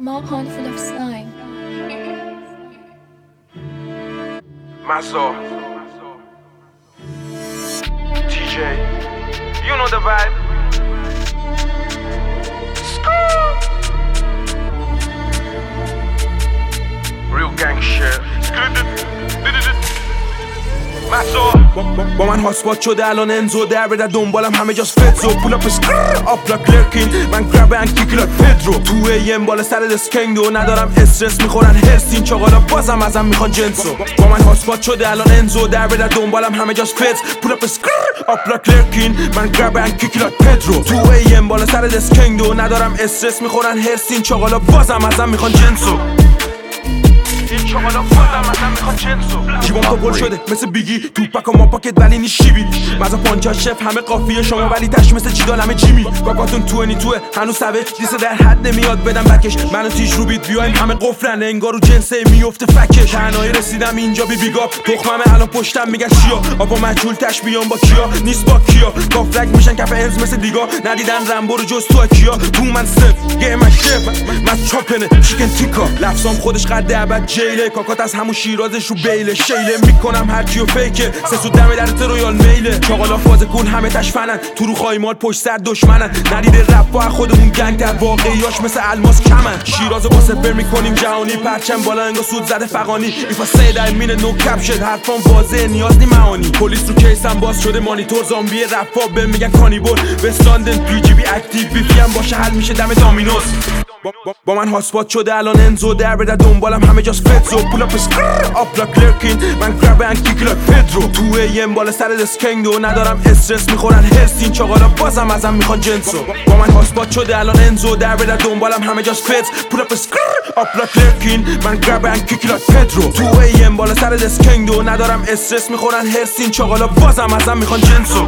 small pond full of slime. Maso, TJ, you know the vibe. Real gang shit. با من هاسپات شده الان انزو در بده دنبالم همه جاست فتزو پول اپ آپلاک لرکین من گرب ان کیکلات پدرو تو ایم بالا سر دسکنگو ندارم استرس میخورن هرسین چاقالا بازم ازم میخوان جنسو با من هاسپات شده الان انزو در بده دنبالم همه جاست فتز پول اپ آپلاک لرکین من گرب ان کیکلات پدرو تو ایم بالا سر دسکنگو ندارم استرس میخورن هرسین چاقالا بازم ازم میخوان جنسو این چاقالا بازم ازم میخوان جنسو جیبام تو گل شده مثل بیگی توپک و ما پاکت ولی نی شیبی مزا پانچا شف همه قافیه شما ولی تش مثل جیدال همه جیمی کاکاتون تو هنوز سوه لیسه در حد نمیاد بدم بکش منو تیش رو بیت بیایم همه قفلن انگار رو جنسه میفته فکش تنهایی رسیدم اینجا بی بیگاب تخممه الان پشتم میگن چیا آبا مجهول تش بیام با کیا نیست با کیا کافلک میشن کف انز مثل دیگا ندیدن رمبو رو جز تو کیا تو من سف گیم شف من چاپنه چیکن تیکا لفظام خودش قد ابد جیله کاکات از همون شیرازش رو بیله شیله میکنم هر کیو فیکه سه سود دم در رویال میله چاقالا فاز کن همه تش فنن تو رو خایمال پشت سر دشمنن ندیده رپ با خودمون گنگ در واقعیاش مثل الماس کمن شیرازو با سپر میکنیم جهانی پرچم بالا انگار سود زده فقانی ایفا سید I mean no caption حرفام واضحه نیاز نی معانی پلیس رو کیسم باز شده مانیتور زامبی رپا بهم میگن کانیبال وست لندن پی جی بی اکتیو بیفی هم باشه حل میشه دم دامینوس با من هاسپات شده الان انزو در بده دنبالم همه جاست فتزو پول اپ آپلاک لرکین من گرب ان کیکلات پدرو تو ایم بالا سر دسکنگو ندارم استرس میخورن هرسین چاقالا بازم ازم میخوان جنسو با من هاسپات شده الان انزو در بده دنبالم همه جاست فتز پول اپ آپلاک لرکین من گرب ان کیکلات پدرو تو ایم بالا سر دسکنگو ندارم استرس میخورن هرسین چاقالا بازم ازم میخوان جنسو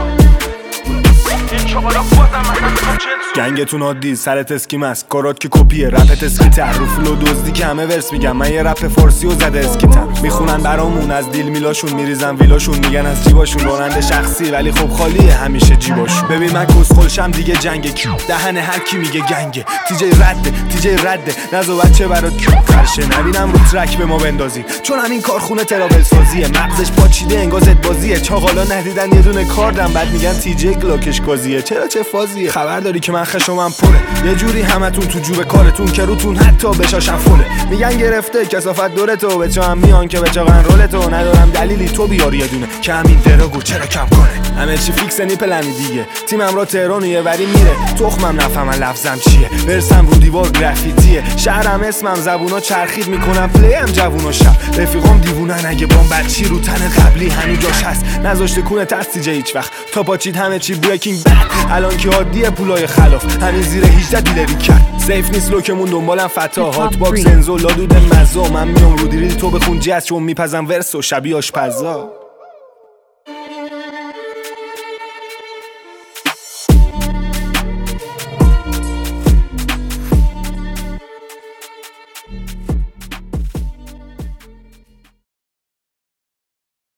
گنگتون عادی سرت اسکیم است کارات که کپیه رپت اسکیتر رو فلو دزدی که همه ورس میگم من یه رپ فارسی و زده اسکیتر میخونن برامون از دیل میلاشون میریزن ویلاشون میگن از جیباشون راننده شخصی ولی خب خالیه همیشه جیباشون ببین من کسخلشم دیگه جنگ کیو دهن هر کی میگه گنگه تیجی رده نزو بچه برات کیو قرشه نبینم رو ترک به ما بندازی چون همین کارخونه تراول سازیه مغزش پاچیده انگار زد بازیه چاقالا ندیدن یه دونه کاردم بعد میگن تیجی گلاکش گازیه چرا چه فازیه خبر داری که من خشمم پره یه جوری همتون تو جوب کارتون که روتون حتی بشاشن فله میگن گرفته کثافت دورتو به چه هم میان که بچاقن رولتو ندارم دلیلی تو بیار یه دونه که همین دراگو چرا کم کنه همه چی فیکس نیپلنی دیگه تیمم را تهران یه وری میره تخمم نفهمن لفظم چیه ورسم رو دیوار گرافیتیه شهرم اسمم زبونا چرخید میکنم پلیم جوون و شب رفیقام دیوونن اگه بام بچی رو تن قبلی همین جاش هست نذاشته کونه ترسیجه هیچ وقت تا پاچید همه چی بریکینگ بد الان که عادیه پولای خلاف همین زیر 18 دیلری کرد سیف نیست لوکمون دنبالم فتا هات باکس انزو لادود مزا من میام رو دیری تو بخون جز چون میپزم ورس و شبیه آشپزا